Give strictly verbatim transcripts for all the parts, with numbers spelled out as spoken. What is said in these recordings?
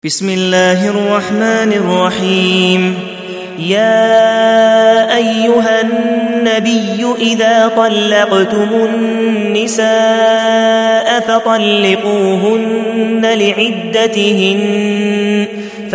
بسم الله الرحمن الرحيم. يا أيها النبي إذا طلقتم النساء فطلقوهن لعدتهن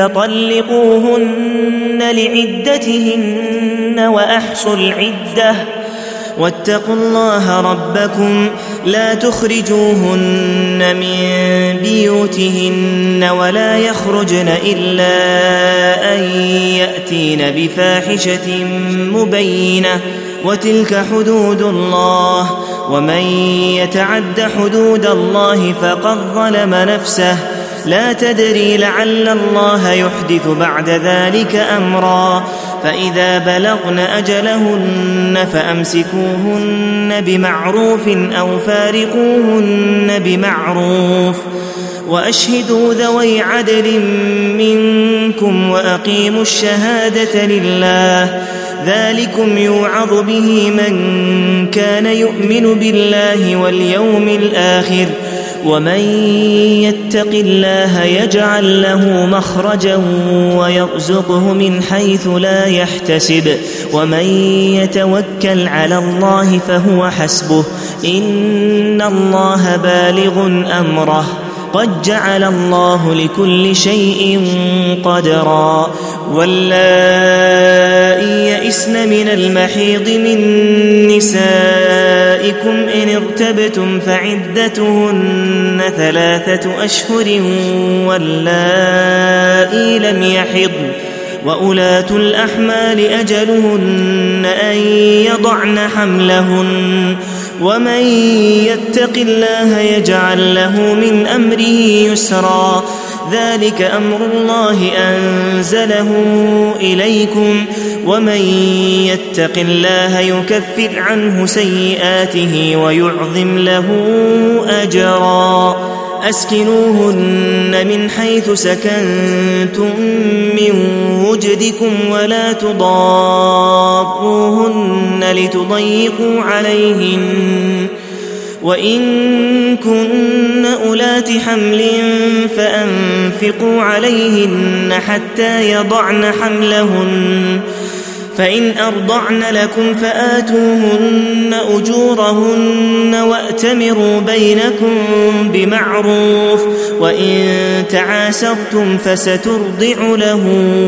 فطلقوهن لعدتهن وأحصوا العدة واتقوا الله ربكم لا تخرجوهن من بيوتهن ولا يخرجن إلا أن يأتين بفاحشة مبينة وتلك حدود الله ومن يتعد حدود الله فقد ظلم نفسه لا تدري لعل الله يحدث بعد ذلك أمرا فإذا بلغن أجلهن فأمسكوهن بمعروف أو فارقوهن بمعروف وأشهدوا ذوي عدل منكم وأقيموا الشهادة لله ذلكم يوعظ به من كان يؤمن بالله واليوم الآخر ومن يتق الله يجعل له مخرجا ويرزقه من حيث لا يحتسب ومن يتوكل على الله فهو حسبه إن الله بالغ أمره قد جعل الله لكل شيء قدرا. واللائي يئسن من المحيض من نسائكم إن ارتبتم فعدتهن ثلاثة أشهر واللائي لم يحضن وأولاة الأحمال أجلهن أن يضعن حملهن ومن يتق الله يجعل له من أمره يسرا ذلك أمر الله أنزله إليكم ومن يتق الله يكفر عنه سيئاته ويعظم له أجرا. أسكنوهن من حيث سكنتم من وجدكم ولا تضاروهن لتضيقوا عليهن وإن كن أولات حمل فأنفقوا عليهن حتى يضعن حملهن فإن أرضعن لكم فآتوهن أجورهن وأتمروا بينكم بمعروف وإن تعاسرتم فسترضع له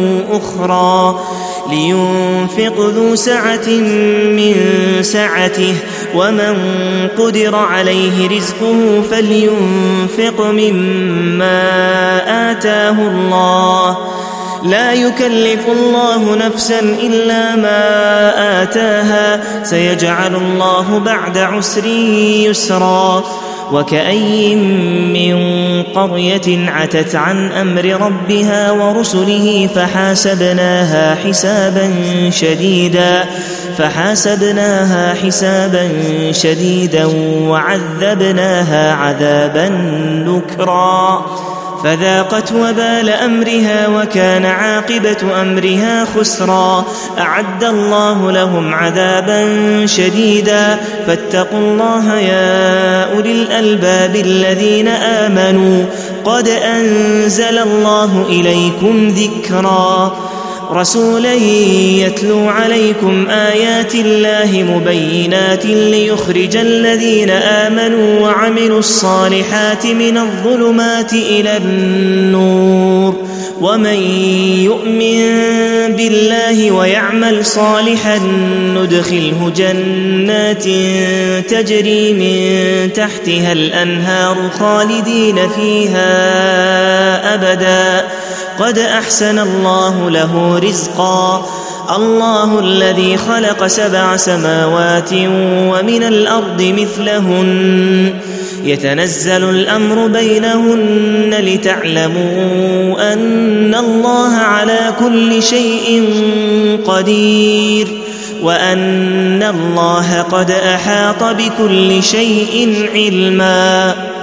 أخرى لينفق ذو سعة من سعته ومن قدر عليه رزقه فلينفق مما آتاه الله لا يكلف الله نفسا إلا ما آتاها سيجعل الله بعد عسر يسرا. وكأي من قرية عتت عن أمر ربها ورسله فحاسبناها حسابا شديدا فحاسبناها حسابا شديدا وعذبناها عذابا نكرا فذاقت وبال أمرها وكان عاقبة أمرها خسرا. أعد الله لهم عذابا شديدا فاتقوا الله يا أولي الألباب الذين آمنوا قد أنزل الله إليكم ذكرا رسولا يتلو عليكم آيات الله مبينات ليخرج الذين آمنوا وعملوا الصالحات من الظلمات إلى النور ومن يؤمن بالله ويعمل صالحا ندخله جنات تجري من تحتها الأنهار خالدين فيها أبدا قد أحسن الله له رزقا. الله الذي خلق سبع سماوات ومن الأرض مثلهن يتنزل الأمر بينهن لتعلموا أن الله على كل شيء قدير وأن الله قد أحاط بكل شيء علما.